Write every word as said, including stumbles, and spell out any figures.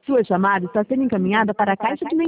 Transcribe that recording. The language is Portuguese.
Sua chamada está sendo encaminhada para a caixa de